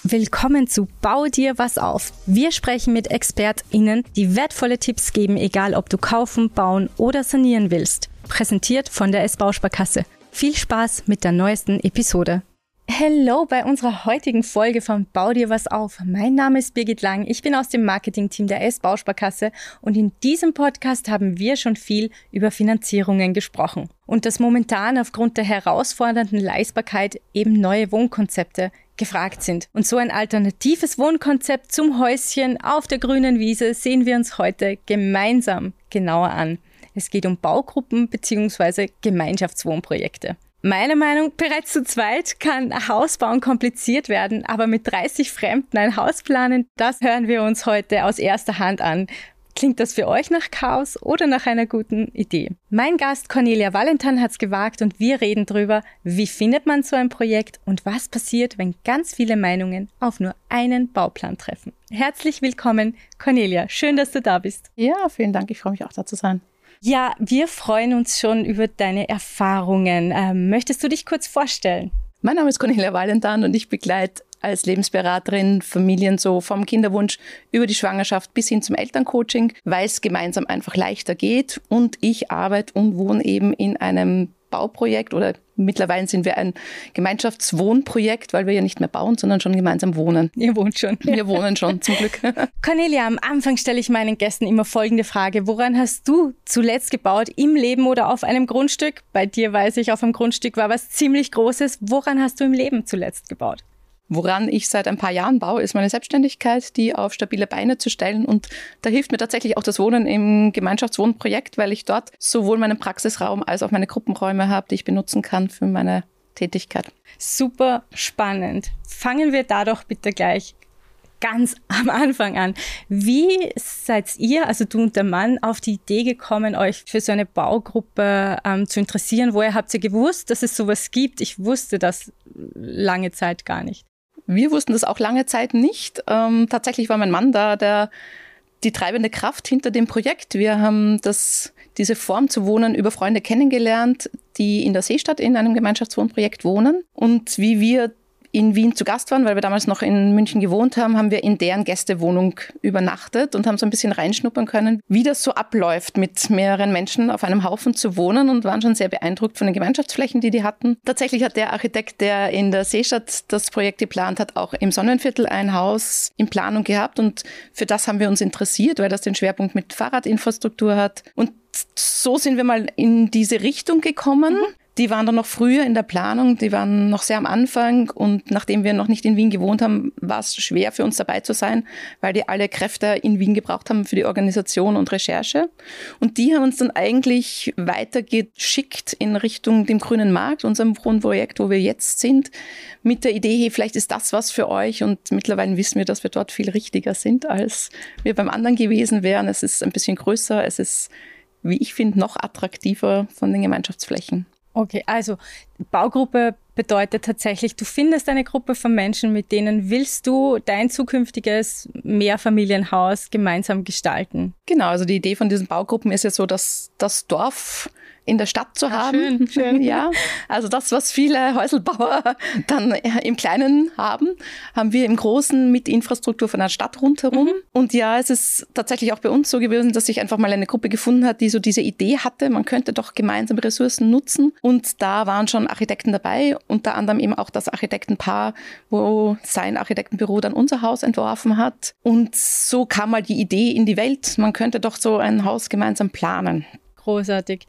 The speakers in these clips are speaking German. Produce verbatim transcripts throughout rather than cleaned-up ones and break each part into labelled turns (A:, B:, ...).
A: Willkommen zu Bau dir was auf. Wir sprechen mit ExpertInnen, die wertvolle Tipps geben, egal ob du kaufen, bauen oder sanieren willst. Präsentiert von der S-Bausparkasse. Viel Spaß mit der neuesten Episode. Hallo bei unserer heutigen Folge von Bau dir was auf. Mein Name ist Birgit Lang, ich bin aus dem Marketingteam der S-Bausparkasse und in diesem Podcast haben wir schon viel über Finanzierungen gesprochen. Und dass momentan aufgrund der herausfordernden Leistbarkeit eben neue Wohnkonzepte gefragt sind. Und so ein alternatives Wohnkonzept zum Häuschen auf der grünen Wiese sehen wir uns heute gemeinsam genauer an. Es geht um Baugruppen bzw. Gemeinschaftswohnprojekte. Meiner Meinung nach, bereits zu zweit kann Hausbauen kompliziert werden, aber mit dreißig Fremden ein Haus planen, das hören wir uns heute aus erster Hand an. Klingt das für euch nach Chaos oder nach einer guten Idee? Mein Gast Cornelia Valentin hat's gewagt und wir reden drüber, wie findet man so ein Projekt und was passiert, wenn ganz viele Meinungen auf nur einen Bauplan treffen. Herzlich willkommen, Cornelia. Schön, dass du da bist.
B: Ja, vielen Dank. Ich freue mich auch, da zu sein.
A: Ja, wir freuen uns schon über deine Erfahrungen. Ähm, möchtest du dich kurz vorstellen?
B: Mein Name ist Cornelia Valentin und ich begleite als Lebensberaterin Familien so vom Kinderwunsch über die Schwangerschaft bis hin zum Elterncoaching, weil es gemeinsam einfach leichter geht. Und ich arbeite und wohne eben in einem Bauprojekt oder mittlerweile sind wir ein Gemeinschaftswohnprojekt, weil wir ja nicht mehr bauen, sondern schon gemeinsam wohnen.
A: Ihr wohnt schon.
B: Wir wohnen schon, zum Glück.
A: Cornelia, am Anfang stelle ich meinen Gästen immer folgende Frage. Woran hast du zuletzt gebaut, im Leben oder auf einem Grundstück? Bei dir weiß ich, auf einem Grundstück war was ziemlich Großes. Woran hast du im Leben zuletzt gebaut?
B: Woran ich seit ein paar Jahren baue, ist meine Selbstständigkeit, die auf stabile Beine zu stellen. Und da hilft mir tatsächlich auch das Wohnen im Gemeinschaftswohnprojekt, weil ich dort sowohl meinen Praxisraum als auch meine Gruppenräume habe, die ich benutzen kann für meine Tätigkeit.
A: Super spannend. Fangen wir da doch bitte gleich ganz am Anfang an. Wie seid ihr, also du und der Mann, auf die Idee gekommen, euch für so eine Baugruppe ähm, zu interessieren? Woher habt ihr gewusst, dass es sowas gibt? Ich wusste das lange Zeit gar nicht.
B: Wir wussten das auch lange Zeit nicht. Ähm, tatsächlich war mein Mann da der, die treibende Kraft hinter dem Projekt. Wir haben das, diese Form zu wohnen über Freunde kennengelernt, die in der Seestadt in einem Gemeinschaftswohnprojekt wohnen. Und wie wir in Wien zu Gast waren, weil wir damals noch in München gewohnt haben, haben wir in deren Gästewohnung übernachtet und haben so ein bisschen reinschnuppern können, wie das so abläuft, mit mehreren Menschen auf einem Haufen zu wohnen und waren schon sehr beeindruckt von den Gemeinschaftsflächen, die die hatten. Tatsächlich hat der Architekt, der in der Seestadt das Projekt geplant hat, auch im Sonnenviertel ein Haus in Planung gehabt und für das haben wir uns interessiert, weil das den Schwerpunkt mit Fahrradinfrastruktur hat. Und so sind wir mal in diese Richtung gekommen. Mhm. Die waren dann noch früher in der Planung, die waren noch sehr am Anfang und nachdem wir noch nicht in Wien gewohnt haben, war es schwer für uns dabei zu sein, weil die alle Kräfte in Wien gebraucht haben für die Organisation und Recherche. Und die haben uns dann eigentlich weitergeschickt in Richtung dem Grünen Markt, unserem Wohnprojekt, wo wir jetzt sind, mit der Idee, hey, vielleicht ist das was für euch und mittlerweile wissen wir, dass wir dort viel richtiger sind, als wir beim anderen gewesen wären. Es ist ein bisschen größer, es ist, wie ich finde, noch attraktiver von den Gemeinschaftsflächen.
A: Okay, also Baugruppe bedeutet tatsächlich, du findest eine Gruppe von Menschen, mit denen willst du dein zukünftiges Mehrfamilienhaus gemeinsam gestalten.
B: Genau, also die Idee von diesen Baugruppen ist ja so, dass das Dorf in der Stadt zu
A: Ach,
B: haben.
A: Schön, schön.
B: Ja, also das, was viele Häuselbauer dann im Kleinen haben, haben wir im Großen mit Infrastruktur von der Stadt rundherum. Mhm. Und ja, es ist tatsächlich auch bei uns so gewesen, dass sich einfach mal eine Gruppe gefunden hat, die so diese Idee hatte, man könnte doch gemeinsame Ressourcen nutzen. Und da waren schon Architekten dabei, unter anderem eben auch das Architektenpaar, wo sein Architektenbüro dann unser Haus entworfen hat. Und so kam mal die Idee in die Welt, man könnte doch so ein Haus gemeinsam planen.
A: Großartig.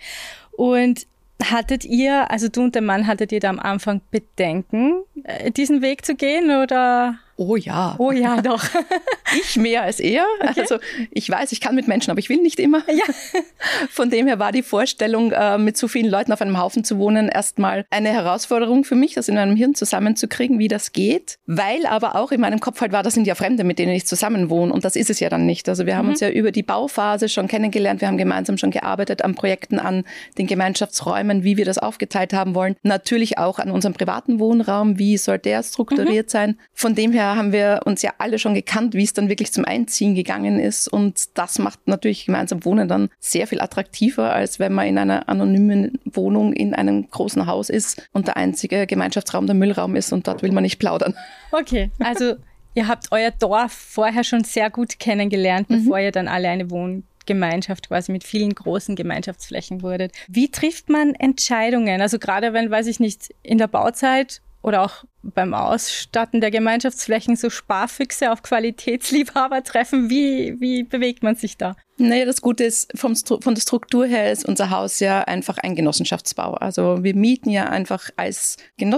A: Und hattet ihr, also du und der Mann, hattet ihr da am Anfang Bedenken, diesen Weg zu gehen oder?
B: Oh ja.
A: Oh ja, doch.
B: Ich mehr als er. Okay. Also ich weiß, ich kann mit Menschen, aber ich will nicht immer.
A: Ja.
B: Von dem her war die Vorstellung, mit so vielen Leuten auf einem Haufen zu wohnen, erstmal eine Herausforderung für mich, das in meinem Hirn zusammenzukriegen, wie das geht. Weil aber auch in meinem Kopf halt war, das sind ja Fremde, mit denen ich zusammen wohne. Und das ist es ja dann nicht. Also wir haben mhm. uns ja über die Bauphase schon kennengelernt. Wir haben gemeinsam schon gearbeitet an Projekten, an den Gemeinschaftsräumen, wie wir das aufgeteilt haben wollen. Natürlich auch an unserem privaten Wohnraum. Wie soll der strukturiert mhm. sein? Von dem her haben wir uns ja alle schon gekannt, wie es dann wirklich zum Einziehen gegangen ist. Und das macht natürlich gemeinsam Wohnen dann sehr viel attraktiver, als wenn man in einer anonymen Wohnung in einem großen Haus ist und der einzige Gemeinschaftsraum der Müllraum ist und dort will man nicht plaudern.
A: Okay, also ihr habt euer Dorf vorher schon sehr gut kennengelernt,
B: Mhm.
A: bevor ihr dann alle eine Wohngemeinschaft quasi mit vielen großen Gemeinschaftsflächen wurdet. Wie trifft man Entscheidungen? Also gerade wenn, weiß ich nicht, in der Bauzeit oder auch beim Ausstatten der Gemeinschaftsflächen so Sparfüchse auf Qualitätsliebhaber treffen, wie, wie bewegt man sich da?
B: Naja, das Gute ist, vom Stru- von der Struktur her ist unser Haus ja einfach ein Genossenschaftsbau. Also wir mieten ja einfach als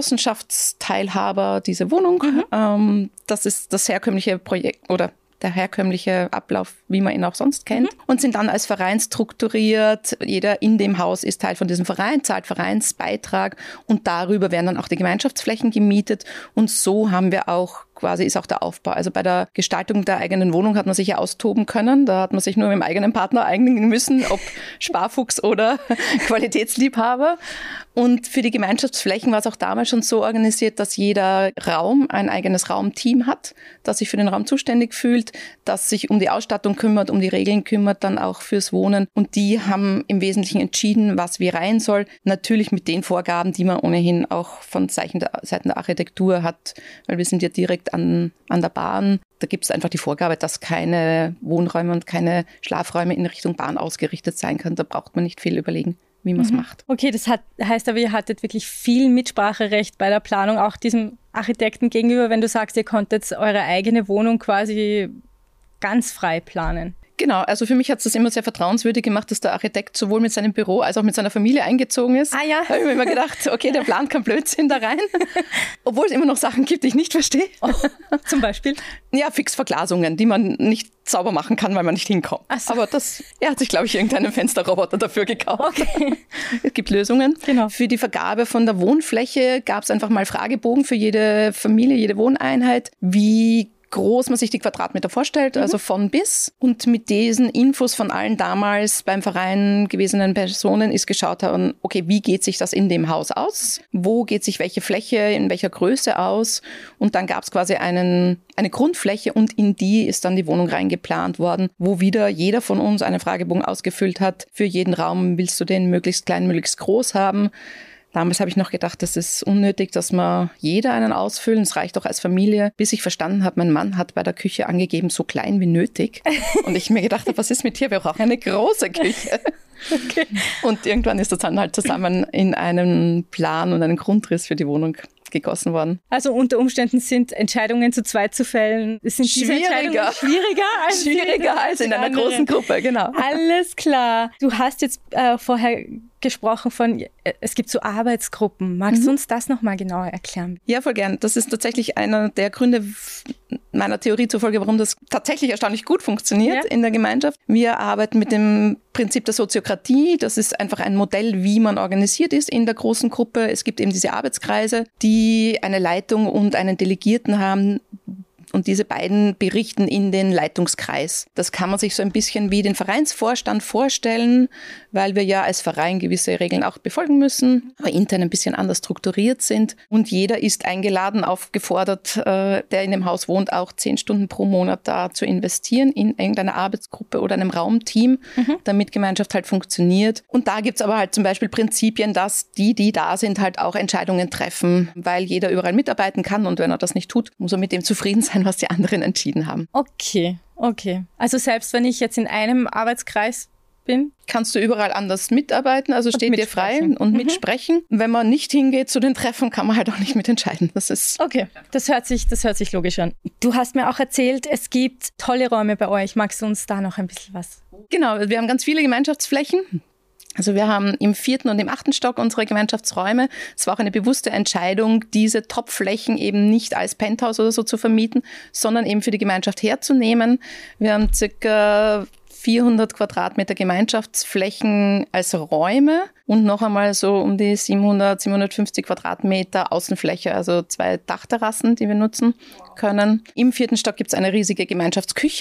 B: Genossenschaftsteilhaber diese Wohnung.
A: Mhm.
B: Ähm, das ist das herkömmliche Projekt oder der herkömmliche Ablauf, wie man ihn auch sonst kennt. Mhm. Und sind dann als Verein strukturiert. Jeder in dem Haus ist Teil von diesem Verein, zahlt Vereinsbeitrag und darüber werden dann auch die Gemeinschaftsflächen gemietet. Und so haben wir auch quasi ist auch der Aufbau. Also bei der Gestaltung der eigenen Wohnung hat man sich ja austoben können. Da hat man sich nur mit dem eigenen Partner einigen müssen, ob Sparfuchs oder Qualitätsliebhaber. Und für die Gemeinschaftsflächen war es auch damals schon so organisiert, dass jeder Raum ein eigenes Raumteam hat, das sich für den Raum zuständig fühlt, das sich um die Ausstattung kümmert, um die Regeln kümmert, dann auch fürs Wohnen. Und die haben im Wesentlichen entschieden, was wie rein soll. Natürlich mit den Vorgaben, die man ohnehin auch von Seiten der, Seiten der Architektur hat, weil wir sind ja direkt an, an der Bahn. Da gibt es einfach die Vorgabe, dass keine Wohnräume und keine Schlafräume in Richtung Bahn ausgerichtet sein können. Da braucht man nicht viel überlegen, wie man es mhm. macht.
A: Okay, das hat, heißt aber, ihr hattet wirklich viel Mitspracherecht bei der Planung, auch diesem Architekten gegenüber, wenn du sagst, ihr konntet eure eigene Wohnung quasi ganz frei planen.
B: Genau, also für mich hat es das immer sehr vertrauenswürdig gemacht, dass der Architekt sowohl mit seinem Büro als auch mit seiner Familie eingezogen ist.
A: Ah ja.
B: Da habe ich mir immer gedacht, okay, der plant kein Blödsinn da rein. Obwohl es immer noch Sachen gibt, die ich nicht verstehe.
A: Oh, zum Beispiel?
B: Ja, Fixverglasungen, die man nicht sauber machen kann, weil man nicht hinkommt. Ach so. Aber das, er hat sich, glaube ich, irgendeinen Fensterroboter dafür gekauft. Okay. Es gibt Lösungen. Genau. Für die Vergabe von der Wohnfläche gab es einfach mal Fragebogen für jede Familie, jede Wohneinheit. Wie groß man sich die Quadratmeter vorstellt, mhm. also von bis. Und mit diesen Infos von allen damals beim Verein gewesenen Personen ist geschaut worden, okay, wie geht sich das in dem Haus aus? Wo geht sich welche Fläche, in welcher Größe aus? Und dann gab es quasi einen, eine Grundfläche und in die ist dann die Wohnung reingeplant worden, wo wieder jeder von uns einen Fragebogen ausgefüllt hat. Für jeden Raum willst du den möglichst klein, möglichst groß haben. Damals habe ich noch gedacht, das ist unnötig, dass wir jeder einen ausfüllen. Es reicht auch als Familie. Bis ich verstanden habe, mein Mann hat bei der Küche angegeben, so klein wie nötig. Und ich mir gedacht habe, was ist mit dir? Wir brauchen eine große Küche. Okay. Und irgendwann ist das dann halt zusammen in einen Plan und einen Grundriss für die Wohnung gegossen worden.
A: Also unter Umständen sind Entscheidungen zu zweit zu fällen, sind
B: schwieriger,
A: schwieriger als,
B: schwieriger als in einer andere. großen Gruppe, genau.
A: Alles klar. Du hast jetzt äh, vorher gesprochen von, äh, es gibt so Arbeitsgruppen. Magst mhm. du uns das nochmal genauer erklären?
B: Ja, voll gern. Das ist tatsächlich einer der Gründe meiner Theorie zufolge, warum das tatsächlich erstaunlich gut funktioniert ja. in der Gemeinschaft. Wir arbeiten mit dem Prinzip der Soziokratie. Das ist einfach ein Modell, wie man organisiert ist in der großen Gruppe. Es gibt eben diese Arbeitskreise, die eine Leitung und einen Delegierten haben. Und diese beiden berichten in den Leitungskreis. Das kann man sich so ein bisschen wie den Vereinsvorstand vorstellen, weil wir ja als Verein gewisse Regeln auch befolgen müssen, aber intern ein bisschen anders strukturiert sind. Und jeder ist eingeladen, aufgefordert, äh, der in dem Haus wohnt, auch zehn Stunden pro Monat da zu investieren in irgendeine Arbeitsgruppe oder einem Raumteam, mhm. damit Gemeinschaft halt funktioniert. Und da gibt's aber halt zum Beispiel Prinzipien, dass die, die da sind, halt auch Entscheidungen treffen, weil jeder überall mitarbeiten kann und wenn er das nicht tut, muss er mit dem zufrieden sein, was die anderen entschieden haben.
A: Okay, okay. Also selbst wenn ich jetzt in einem Arbeitskreis bin?
B: Kannst du überall anders mitarbeiten, also steht dir frei und mhm. mitsprechen. Wenn man nicht hingeht zu den Treffen, kann man halt auch nicht mitentscheiden. Das ist
A: okay, das hört sich, das hört sich logisch an. Du hast mir auch erzählt, es gibt tolle Räume bei euch. Magst du uns da noch ein bisschen was?
B: Genau, wir haben ganz viele Gemeinschaftsflächen. Also wir haben im vierten und im achten Stock unsere Gemeinschaftsräume. Es war auch eine bewusste Entscheidung, diese Top-Flächen eben nicht als Penthouse oder so zu vermieten, sondern eben für die Gemeinschaft herzunehmen. Wir haben circa vierhundert Quadratmeter Gemeinschaftsflächen als Räume und noch einmal so um die siebenhundert, siebenhundertfünfzig Quadratmeter Außenfläche, also zwei Dachterrassen, die wir nutzen können. Im vierten Stock gibt es eine riesige Gemeinschaftsküche.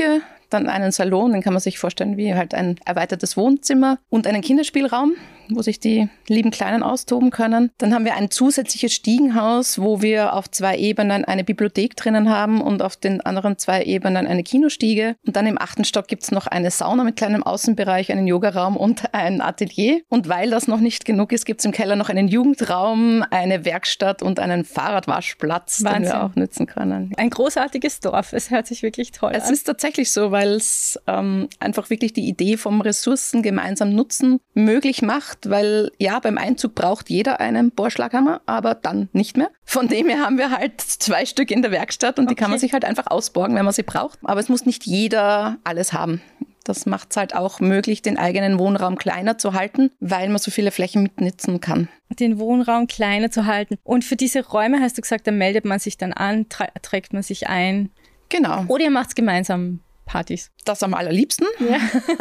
B: dann einen Salon, den kann man sich vorstellen wie halt ein erweitertes Wohnzimmer und einen Kinderspielraum, wo sich die lieben Kleinen austoben können. Dann haben wir ein zusätzliches Stiegenhaus, wo wir auf zwei Ebenen eine Bibliothek drinnen haben und auf den anderen zwei Ebenen eine Kinostiege. Und dann im achten Stock gibt es noch eine Sauna mit kleinem Außenbereich, einen Yogaraum und ein Atelier. Und weil das noch nicht genug ist, gibt es im Keller noch einen Jugendraum, eine Werkstatt und einen Fahrradwaschplatz,
A: Wahnsinn.
B: den wir auch nutzen können.
A: Ein großartiges Dorf. Es hört sich wirklich toll
B: Es
A: an.
B: ist tatsächlich so, weil es ähm, einfach wirklich die Idee vom Ressourcen gemeinsam nutzen möglich macht, weil ja, beim Einzug braucht jeder einen Bohrschlaghammer, aber dann nicht mehr. Von dem her haben wir halt zwei Stück in der Werkstatt und die
A: Okay.
B: kann man sich halt einfach ausborgen, wenn man sie braucht. Aber es muss nicht jeder alles haben. Das macht es halt auch möglich, den eigenen Wohnraum kleiner zu halten, weil man so viele Flächen mitnutzen kann.
A: Den Wohnraum kleiner zu halten. Und für diese Räume hast du gesagt, da meldet man sich dann an, tra- trägt man sich ein.
B: Genau.
A: Oder ihr macht gemeinsam Partys.
B: Das am allerliebsten.
A: Ja.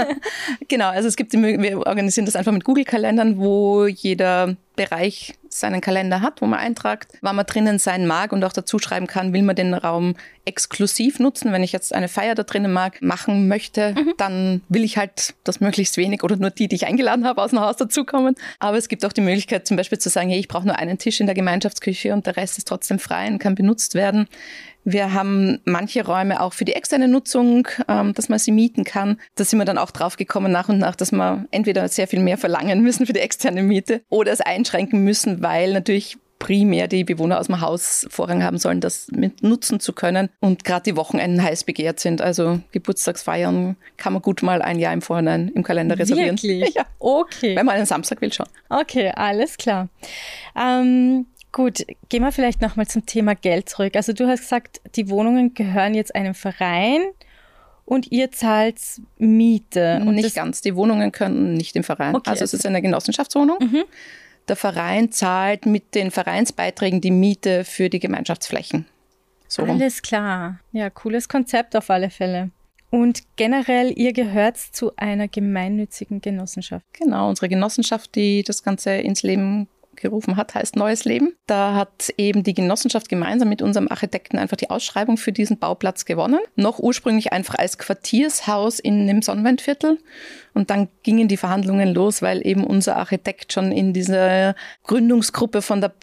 B: Genau, also es gibt die Möglichkeit, wir organisieren das einfach mit Google-Kalendern, wo jeder Bereich seinen Kalender hat, wo man eintragt, wann man drinnen sein mag und auch dazu schreiben kann, will man den Raum exklusiv nutzen. Wenn ich jetzt eine Feier da drinnen mag, machen möchte, mhm. dann will ich halt, dass möglichst wenig oder nur die, die ich eingeladen habe, aus dem Haus dazukommen. Aber es gibt auch die Möglichkeit zum Beispiel zu sagen, hey, ich brauche nur einen Tisch in der Gemeinschaftsküche und der Rest ist trotzdem frei und kann benutzt werden. Wir haben manche Räume auch für die externe Nutzung, ähm, dass man sie mieten kann. Da sind wir dann auch drauf gekommen nach und nach, dass wir entweder sehr viel mehr verlangen müssen für die externe Miete oder es einschränken müssen, weil natürlich primär die Bewohner aus dem Haus Vorrang haben sollen, das mit nutzen zu können. Und gerade die Wochenenden heiß begehrt sind. Also Geburtstagsfeiern kann man gut mal ein Jahr im Vorhinein im Kalender reservieren.
A: Wirklich?
B: Ja.
A: Okay.
B: Wenn man einen Samstag will, schon.
A: Okay, alles klar. Ähm, gut, gehen wir vielleicht nochmal zum Thema Geld zurück. Also du hast gesagt, die Wohnungen gehören jetzt einem Verein und ihr zahlt Miete. Und
B: nicht
A: das
B: ganz. Die Wohnungen können nicht im Verein.
A: Okay.
B: Also es ist eine Genossenschaftswohnung. Mhm. Der Verein zahlt mit den Vereinsbeiträgen die Miete für die Gemeinschaftsflächen. So rum.
A: Alles klar. Ja, cooles Konzept auf alle Fälle. Und generell, ihr gehört zu einer gemeinnützigen Genossenschaft.
B: Genau, unsere Genossenschaft, die das Ganze ins Leben gerufen hat, heißt Neues Leben. Da hat eben die Genossenschaft gemeinsam mit unserem Architekten einfach die Ausschreibung für diesen Bauplatz gewonnen. Noch ursprünglich einfach als Quartiershaus in dem Sonnenwendviertel. Und dann gingen die Verhandlungen los, weil eben unser Architekt schon in dieser Gründungsgruppe von der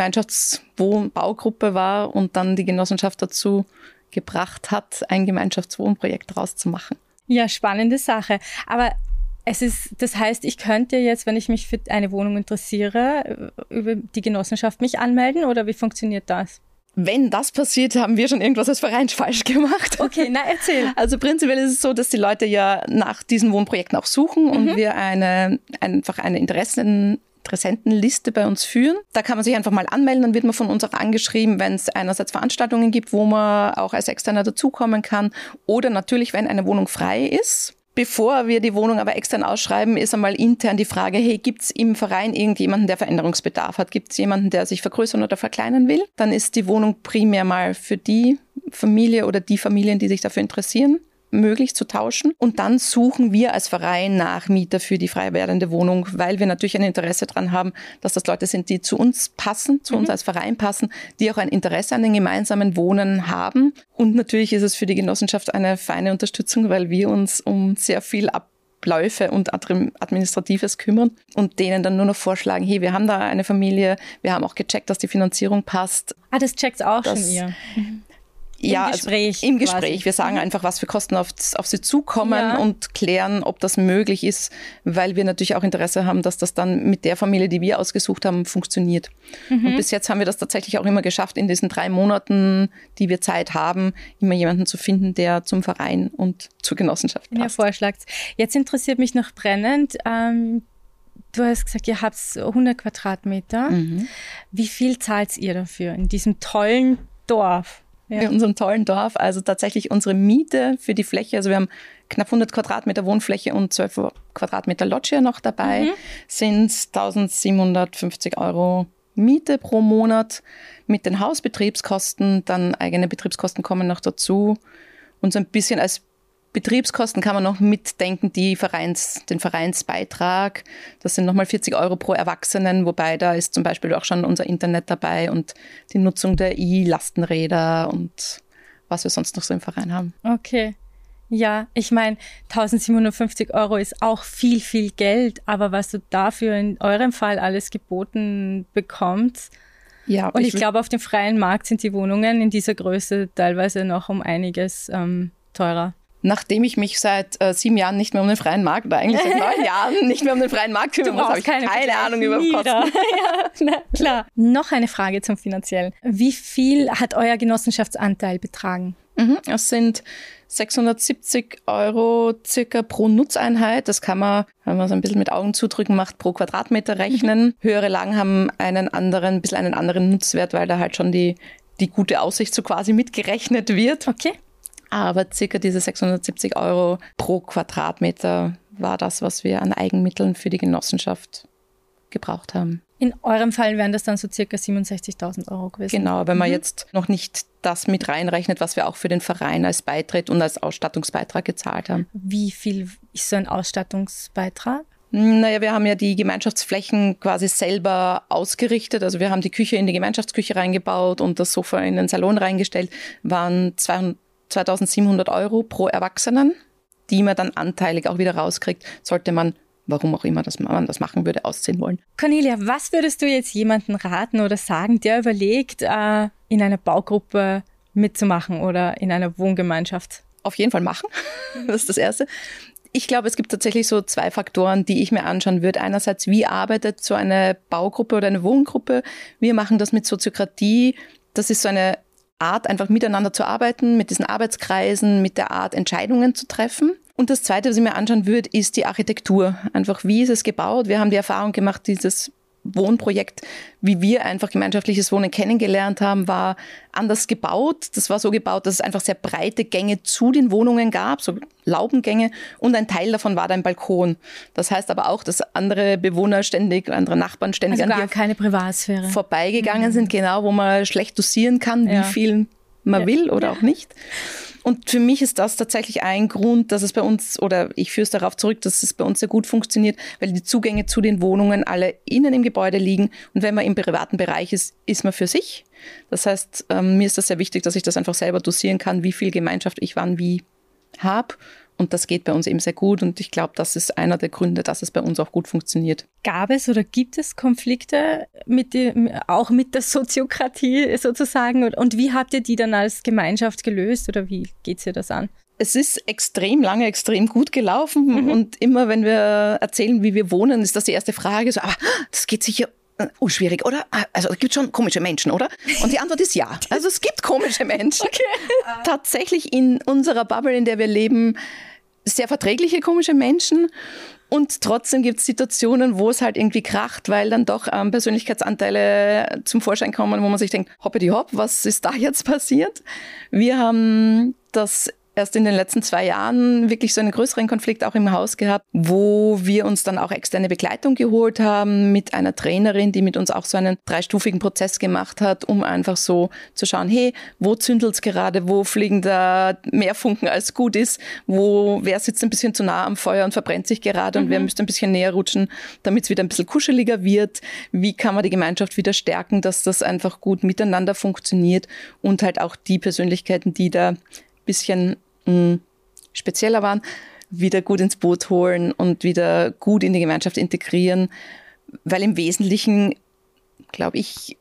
B: Gemeinschaftsbaugruppe war und dann die Genossenschaft dazu gebracht hat, ein Gemeinschaftswohnprojekt draus zu machen.
A: Ja, spannende Sache. Aber es ist, das heißt, ich könnte jetzt, wenn ich mich für eine Wohnung interessiere, über die Genossenschaft mich anmelden oder wie funktioniert das?
B: Wenn das passiert, haben wir schon irgendwas als Verein falsch gemacht.
A: Okay, na erzähl.
B: Also prinzipiell ist es so, dass die Leute ja nach diesen Wohnprojekten auch suchen mhm. und wir eine, einfach eine Interessen Interessentenliste bei uns führen. Da kann man sich einfach mal anmelden, dann wird man von uns auch angeschrieben, wenn es einerseits Veranstaltungen gibt, wo man auch als Externer dazukommen kann oder natürlich, wenn eine Wohnung frei ist. Bevor wir die Wohnung aber extern ausschreiben, ist einmal intern die Frage, hey, gibt es im Verein irgendjemanden, der Veränderungsbedarf hat? Gibt es jemanden, der sich vergrößern oder verkleinern will? Dann ist die Wohnung primär mal für die Familie oder die Familien, die sich dafür interessieren, möglich zu tauschen. Und dann suchen wir als Verein nach Mieter für die frei werdende Wohnung, weil wir natürlich ein Interesse daran haben, dass das Leute sind, die zu uns passen, zu mhm. uns als Verein passen, die auch ein Interesse an den gemeinsamen Wohnen haben. Und natürlich ist es für die Genossenschaft eine feine Unterstützung, weil wir uns um sehr viel Abläufe und Administratives kümmern und denen dann nur noch vorschlagen, hey, wir haben da eine Familie, wir haben auch gecheckt, dass die Finanzierung passt.
A: Ah, das checkt auch
B: das,
A: schon ihr. Mhm.
B: Ja,
A: Im Gespräch.
B: Also im Gespräch.
A: Quasi.
B: Wir sagen mhm. einfach, was für Kosten auf, auf sie zukommen
A: ja.
B: und klären, ob das möglich ist, weil wir natürlich auch Interesse haben, dass das dann mit der Familie, die wir ausgesucht haben, funktioniert. Mhm. Und bis jetzt haben wir das tatsächlich auch immer geschafft, in diesen drei Monaten, die wir Zeit haben, immer jemanden zu finden, der zum Verein und zur Genossenschaft passt.
A: Ja, vorschlagt. Jetzt interessiert mich noch brennend, ähm, du hast gesagt, ihr habt hundert Quadratmeter. Mhm. Wie viel zahlt ihr dafür in diesem tollen Dorf?
B: Ja. In unserem tollen Dorf, also tatsächlich unsere Miete für die Fläche, also wir haben knapp hundert Quadratmeter Wohnfläche und zwölf Quadratmeter Loggia noch dabei, mhm. sind eintausendsiebenhundertfünfzig Euro Miete pro Monat mit den Hausbetriebskosten, dann eigene Betriebskosten kommen noch dazu und so ein bisschen als Betriebskosten kann man noch mitdenken, die Vereins, den Vereinsbeitrag. Das sind nochmal vierzig Euro pro Erwachsenen, wobei da ist zum Beispiel auch schon unser Internet dabei und die Nutzung der E-Lastenräder und was wir sonst noch so im Verein haben.
A: Okay. Ja, ich meine, eintausendsiebenhundertfünfzig Euro ist auch viel, viel Geld, aber was du dafür in eurem Fall alles geboten bekommst.
B: Ja,
A: und ich, ich glaube, auf dem freien Markt sind die Wohnungen in dieser Größe teilweise noch um einiges ähm, teurer.
B: Nachdem ich mich seit äh, sieben Jahren nicht mehr um den freien Markt, oder eigentlich seit neun Jahren nicht mehr um den freien Markt kümmern muss, habe ich keine, keine Ahnung über Kosten.
A: Ja, na, klar. Noch eine Frage zum Finanziellen. Wie viel hat euer Genossenschaftsanteil betragen?
B: Mhm, es sind sechshundertsiebzig Euro circa pro Nutzeinheit. Das kann man, wenn man so ein bisschen mit Augen zudrücken macht, pro Quadratmeter rechnen. Mhm. Höhere Lagen haben einen anderen, ein bisschen einen anderen Nutzwert, weil da halt schon die, die gute Aussicht so quasi mitgerechnet wird.
A: Okay.
B: Aber circa diese sechshundertsiebzig Euro pro Quadratmeter war das, was wir an Eigenmitteln für die Genossenschaft gebraucht haben.
A: In eurem Fall wären das dann so circa siebenundsechzigtausend Euro gewesen.
B: Genau, wenn man
A: mhm.
B: jetzt noch nicht das mit reinrechnet, was wir auch für den Verein als Beitritt und als Ausstattungsbeitrag gezahlt haben.
A: Wie viel ist so ein Ausstattungsbeitrag?
B: Naja, wir haben ja die Gemeinschaftsflächen quasi selber ausgerichtet. Also wir haben die Küche in die Gemeinschaftsküche reingebaut und das Sofa in den Salon reingestellt. Waren zweitausendsiebenhundert Euro pro Erwachsenen, die man dann anteilig auch wieder rauskriegt, sollte man, warum auch immer das, man das machen würde, ausziehen wollen.
A: Cornelia, was würdest du jetzt jemandem raten oder sagen, der überlegt, äh, in einer Baugruppe mitzumachen oder in einer Wohngemeinschaft?
B: Auf jeden Fall machen, das ist das Erste. Ich glaube, es gibt tatsächlich so zwei Faktoren, die ich mir anschauen würde. Einerseits, wie arbeitet so eine Baugruppe oder eine Wohngruppe? Wir machen das mit Soziokratie. Das ist so eine Art, einfach miteinander zu arbeiten, mit diesen Arbeitskreisen, mit der Art, Entscheidungen zu treffen. Und das Zweite, was ich mir anschauen würde, ist die Architektur. Einfach, wie ist es gebaut? Wir haben die Erfahrung gemacht, dieses Wohnprojekt, wie wir einfach gemeinschaftliches Wohnen kennengelernt haben, war anders gebaut. Das war so gebaut, dass es einfach sehr breite Gänge zu den Wohnungen gab, so Laubengänge, und ein Teil davon war dann Balkon. Das heißt aber auch, dass andere Bewohner ständig, andere Nachbarn ständig
A: also
B: an
A: gar keine Privatsphäre
B: vorbeigegangen
A: mhm.
B: sind, genau, wo man schlecht dosieren kann, ja. wie viel man ja. will oder ja. auch nicht. Und für mich ist das tatsächlich ein Grund, dass es bei uns, oder ich führe es darauf zurück, dass es bei uns sehr gut funktioniert, weil die Zugänge zu den Wohnungen alle innen im Gebäude liegen. Und wenn man im privaten Bereich ist, ist man für sich. Das heißt, ähm, mir ist das sehr wichtig, dass ich das einfach selber dosieren kann, wie viel Gemeinschaft ich wann wie habe. Und das geht bei uns eben sehr gut. Und ich glaube, das ist einer der Gründe, dass es bei uns auch gut funktioniert.
A: Gab es oder gibt es Konflikte mit die, auch mit der Soziokratie sozusagen? Und, und wie habt ihr die dann als Gemeinschaft gelöst oder wie geht ihr das an?
B: Es ist extrem lange, extrem gut gelaufen. Mhm. Und immer, wenn wir erzählen, wie wir wohnen, ist das die erste Frage. So, aber das geht sicher oh, schwierig, oder? Also es gibt schon komische Menschen, oder? Und die Antwort ist ja. Also es gibt komische Menschen. Okay. Tatsächlich in unserer Bubble, in der wir leben, sehr verträgliche komische Menschen. Und trotzdem gibt es Situationen, wo es halt irgendwie kracht, weil dann doch ähm, Persönlichkeitsanteile zum Vorschein kommen, wo man sich denkt, hoppidi hopp, was ist da jetzt passiert? Wir haben das erst in den letzten zwei Jahren wirklich so einen größeren Konflikt auch im Haus gehabt, wo wir uns dann auch externe Begleitung geholt haben mit einer Trainerin, die mit uns auch so einen dreistufigen Prozess gemacht hat, um einfach so zu schauen, hey, wo zündelt's gerade, wo fliegen da mehr Funken als gut ist, wo wer sitzt ein bisschen zu nah am Feuer und verbrennt sich gerade mhm. und wer müsste ein bisschen näher rutschen, damit es wieder ein bisschen kuscheliger wird. Wie kann man die Gemeinschaft wieder stärken, dass das einfach gut miteinander funktioniert und halt auch die Persönlichkeiten, die da ein bisschen spezieller waren, wieder gut ins Boot holen und wieder gut in die Gemeinschaft integrieren, weil im Wesentlichen, glaube ich,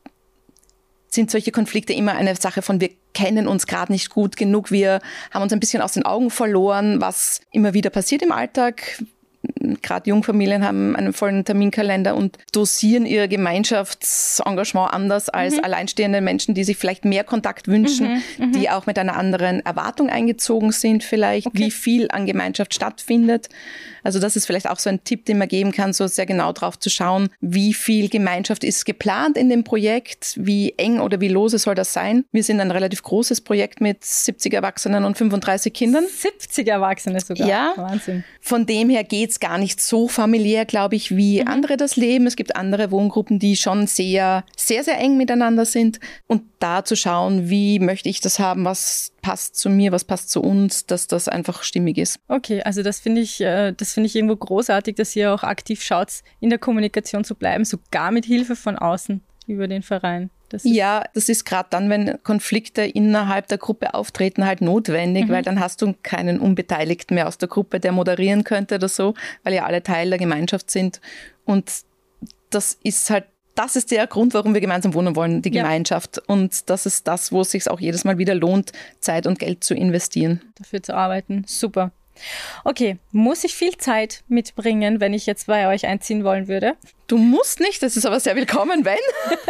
B: sind solche Konflikte immer eine Sache von, wir kennen uns gerade nicht gut genug, wir haben uns ein bisschen aus den Augen verloren, was immer wieder passiert im Alltag. Gerade Jungfamilien haben einen vollen Terminkalender und dosieren ihr Gemeinschaftsengagement anders als mhm. alleinstehende Menschen, die sich vielleicht mehr Kontakt wünschen, mhm, die auch mit einer anderen Erwartung eingezogen sind vielleicht, okay. wie viel an Gemeinschaft stattfindet. Also das ist vielleicht auch so ein Tipp, den man geben kann, so sehr genau drauf zu schauen, wie viel Gemeinschaft ist geplant in dem Projekt, wie eng oder wie lose soll das sein. Wir sind ein relativ großes Projekt mit siebzig Erwachsenen und fünfunddreißig Kindern.
A: siebzig Erwachsene sogar?
B: Ja.
A: Wahnsinn.
B: Von dem her geht es gar nicht so familiär, glaube ich, wie mhm. andere das leben. Es gibt andere Wohngruppen, die schon sehr, sehr, sehr eng miteinander sind. Und da zu schauen, wie möchte ich das haben, was passt zu mir, was passt zu uns, dass das einfach stimmig ist.
A: Okay, also das finde ich, das finde ich irgendwo großartig, dass ihr auch aktiv schaut, in der Kommunikation zu bleiben, sogar mit Hilfe von außen. über den Verein.
B: Das ja, das ist gerade dann, wenn Konflikte innerhalb der Gruppe auftreten, halt notwendig, mhm. weil dann hast du keinen Unbeteiligten mehr aus der Gruppe, der moderieren könnte oder so, weil ja alle Teil der Gemeinschaft sind. Und das ist halt, das ist der Grund, warum wir gemeinsam wohnen wollen, die ja. Gemeinschaft. Und das ist das, wo es sich auch jedes Mal wieder lohnt, Zeit und Geld zu investieren.
A: Dafür zu arbeiten. Super. Okay, muss ich viel Zeit mitbringen, wenn ich jetzt bei euch einziehen wollen würde?
B: Du musst nicht, das ist aber sehr willkommen, wenn.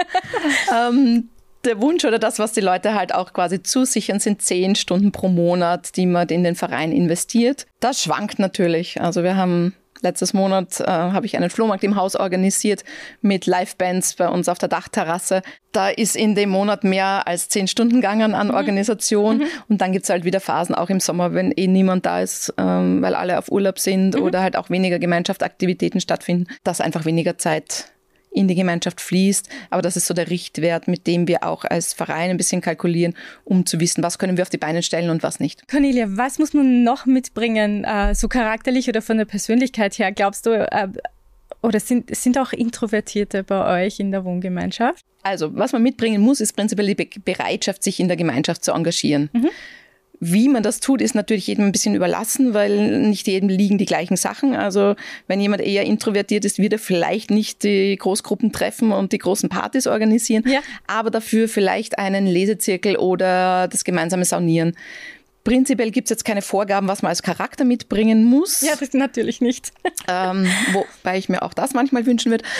B: ähm, der Wunsch oder das, was die Leute halt auch quasi zusichern, sind zehn Stunden pro Monat, die man in den Verein investiert. Das schwankt natürlich. Also wir haben letztes Monat äh, habe ich einen Flohmarkt im Haus organisiert mit Livebands bei uns auf der Dachterrasse. Da ist in dem Monat mehr als zehn Stunden gegangen an mhm. Organisation. Mhm. Und dann gibt es halt wieder Phasen, auch im Sommer, wenn eh niemand da ist, ähm, weil alle auf Urlaub sind mhm. oder halt auch weniger Gemeinschaftsaktivitäten stattfinden, dass einfach weniger Zeit in die Gemeinschaft fließt. Aber das ist so der Richtwert, mit dem wir auch als Verein ein bisschen kalkulieren, um zu wissen, was können wir auf die Beine stellen und was nicht.
A: Cornelia, was muss man noch mitbringen, äh, so charakterlich oder von der Persönlichkeit her? Glaubst du, äh, oder sind, sind auch Introvertierte bei euch in der Wohngemeinschaft?
B: Also, was man mitbringen muss, ist prinzipiell die Be- Bereitschaft, sich in der Gemeinschaft zu engagieren. Mhm. Wie man das tut, ist natürlich jedem ein bisschen überlassen, weil nicht jedem liegen die gleichen Sachen. Also wenn jemand eher introvertiert ist, wird er vielleicht nicht die Großgruppen treffen und die großen Partys organisieren, ja. aber dafür vielleicht einen Lesezirkel oder das gemeinsame Saunieren. Prinzipiell gibt es jetzt keine Vorgaben, was man als Charakter mitbringen muss.
A: Ja, das natürlich nicht.
B: Ähm, wobei ich mir auch das manchmal wünschen würde.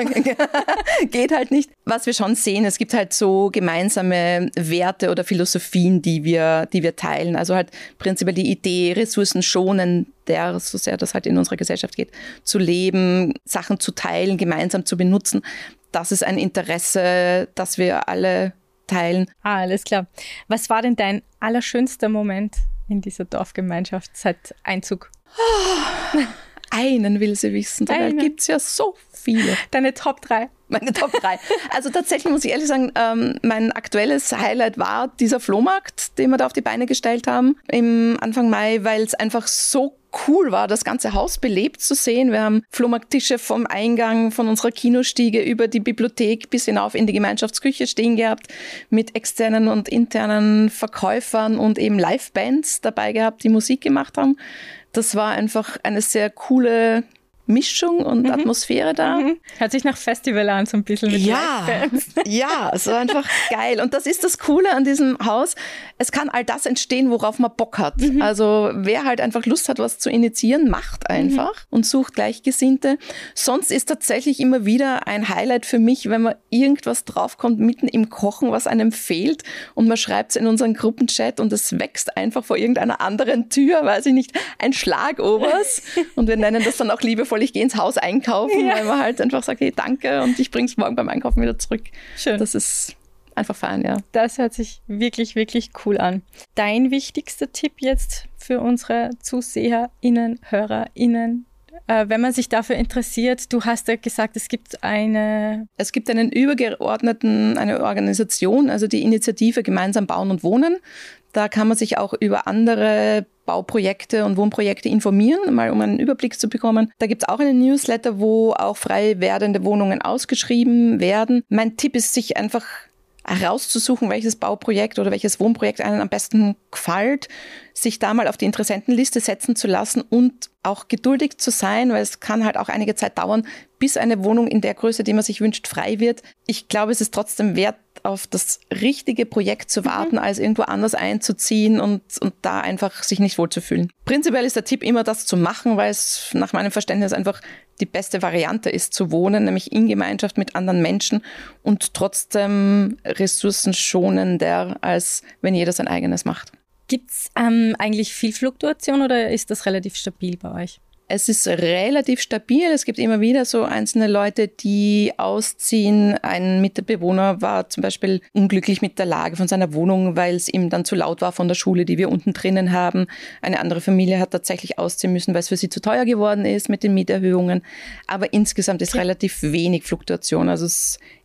B: Geht halt nicht. Was wir schon sehen, es gibt halt so gemeinsame Werte oder Philosophien, die wir, die wir teilen. Also halt prinzipiell die Idee, Ressourcen schonen, der, so sehr das halt in unserer Gesellschaft geht, zu leben, Sachen zu teilen, gemeinsam zu benutzen. Das ist ein Interesse, das wir alle teilen.
A: Ah, alles klar. Was war denn dein allerschönster Moment in dieser Dorfgemeinschaft seit Einzug?
B: Oh, einen will sie wissen, dabei gibt es ja so viele.
A: Deine Top drei.
B: Meine Top drei. Also tatsächlich muss ich ehrlich sagen, ähm, mein aktuelles Highlight war dieser Flohmarkt, den wir da auf die Beine gestellt haben im Anfang Mai, weil es einfach so cool war, das ganze Haus belebt zu sehen. Wir haben Flohmarkttische vom Eingang von unserer Kinostiege über die Bibliothek bis hinauf in die Gemeinschaftsküche stehen gehabt, mit externen und internen Verkäufern und eben Livebands dabei gehabt, die Musik gemacht haben. Das war einfach eine sehr coole Mischung und mhm. Atmosphäre da. Mhm.
A: Hört sich nach Festival an, so ein bisschen mit
B: ja,
A: Live-Bands.
B: Ja, es war einfach geil. Und das ist das Coole an diesem Haus. Es kann all das entstehen, worauf man Bock hat. Mhm. Also wer halt einfach Lust hat, was zu initiieren, macht einfach mhm. und sucht Gleichgesinnte. Sonst ist tatsächlich immer wieder ein Highlight für mich, wenn man irgendwas draufkommt, mitten im Kochen, was einem fehlt und man schreibt es in unseren Gruppenchat und es wächst einfach vor irgendeiner anderen Tür, weiß ich nicht, ein Schlagobers. Und wir nennen das dann auch liebevoll, ich gehe ins Haus einkaufen, ja. weil man halt einfach sagt, hey, danke und ich bringe es morgen beim Einkaufen wieder zurück.
A: Schön.
B: Das ist einfach fein, ja.
A: Das hört sich wirklich, wirklich cool an. Dein wichtigster Tipp jetzt für unsere ZuseherInnen, HörerInnen, äh, wenn man sich dafür interessiert, du hast ja gesagt, es gibt eine...
B: Es gibt einen übergeordneten, eine Organisation, also die Initiative Gemeinsam bauen und wohnen. Da kann man sich auch über andere Bauprojekte und Wohnprojekte informieren, mal um einen Überblick zu bekommen. Da gibt es auch einen Newsletter, wo auch frei werdende Wohnungen ausgeschrieben werden. Mein Tipp ist, sich einfach herauszusuchen, welches Bauprojekt oder welches Wohnprojekt einen am besten gefällt, sich da mal auf die Interessentenliste setzen zu lassen und auch geduldig zu sein, weil es kann halt auch einige Zeit dauern, bis eine Wohnung in der Größe, die man sich wünscht, frei wird. Ich glaube, es ist trotzdem wert, auf das richtige Projekt zu warten, mhm. als irgendwo anders einzuziehen und, und da einfach sich nicht wohlzufühlen. Prinzipiell ist der Tipp immer, das zu machen, weil es nach meinem Verständnis einfach die beste Variante ist zu wohnen, nämlich in Gemeinschaft mit anderen Menschen und trotzdem ressourcenschonender, als wenn jeder sein eigenes macht.
A: Gibt es ähm, eigentlich viel Fluktuation oder ist das relativ stabil bei euch?
B: Es ist relativ stabil. Es gibt immer wieder so einzelne Leute, die ausziehen. Ein Mitbewohner war zum Beispiel unglücklich mit der Lage von seiner Wohnung, weil es ihm dann zu laut war von der Schule, die wir unten drinnen haben. Eine andere Familie hat tatsächlich ausziehen müssen, weil es für sie zu teuer geworden ist mit den Mieterhöhungen. Aber insgesamt ist okay. relativ wenig Fluktuation. Also es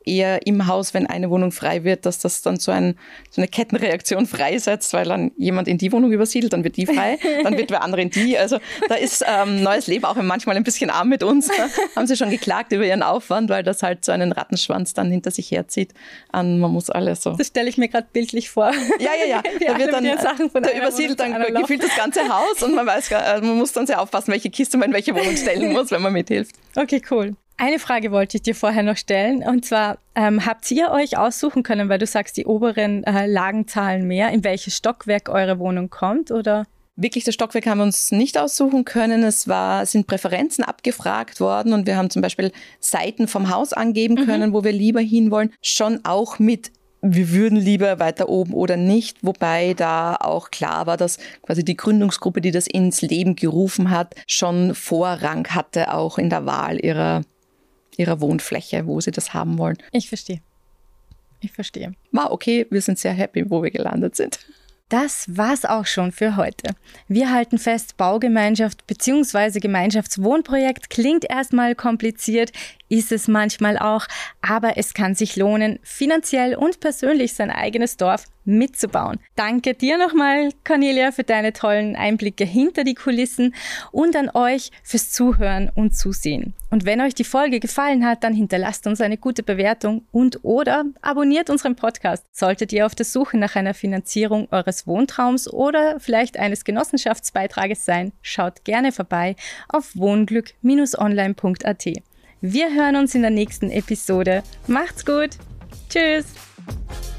B: eher im Haus, wenn eine Wohnung frei wird, dass das dann so, ein, so eine Kettenreaktion freisetzt, weil dann jemand in die Wohnung übersiedelt, dann wird die frei, dann wird wer andere in die. Also da ist ähm, neues Leben auch manchmal ein bisschen arm mit uns. Haben sie schon geklagt über ihren Aufwand, weil das halt so einen Rattenschwanz dann hinter sich herzieht. Und man muss alles so.
A: Das stelle ich mir gerade bildlich vor.
B: Ja, ja, ja. Da wird dann, da übersiedelt dann gefühlt das ganze Haus und man weiß, man muss dann sehr aufpassen, welche Kiste man in welche Wohnung stellen muss, wenn man mithilft.
A: Okay, cool. Eine Frage wollte ich dir vorher noch stellen, und zwar, ähm, habt ihr euch aussuchen können, weil du sagst, die oberen äh, Lagen zahlen mehr, in welches Stockwerk eure Wohnung kommt, oder?
B: Wirklich, das Stockwerk haben wir uns nicht aussuchen können. Es war, sind Präferenzen abgefragt worden und wir haben zum Beispiel Seiten vom Haus angeben können, mhm. wo wir lieber hinwollen, schon auch mit wir würden lieber weiter oben oder nicht, wobei da auch klar war, dass quasi die Gründungsgruppe, die das ins Leben gerufen hat, schon Vorrang hatte, auch in der Wahl ihrer, ihrer Wohnfläche, wo sie das haben wollen.
A: Ich verstehe. Ich verstehe.
B: War okay, wir sind sehr happy, wo wir gelandet sind.
A: Das war's auch schon für heute. Wir halten fest, Baugemeinschaft bzw. Gemeinschaftswohnprojekt klingt erstmal kompliziert, ist es manchmal auch, aber es kann sich lohnen, finanziell und persönlich sein eigenes Dorf mitzubauen. Danke dir nochmal, Cornelia, für deine tollen Einblicke hinter die Kulissen und an euch fürs Zuhören und Zusehen. Und wenn euch die Folge gefallen hat, dann hinterlasst uns eine gute Bewertung und oder abonniert unseren Podcast. Solltet ihr auf der Suche nach einer Finanzierung eures Wohntraums oder vielleicht eines Genossenschaftsbeitrages sein, schaut gerne vorbei auf wohnglück Bindestrich online Punkt a t. Wir hören uns in der nächsten Episode. Macht's gut. Tschüss.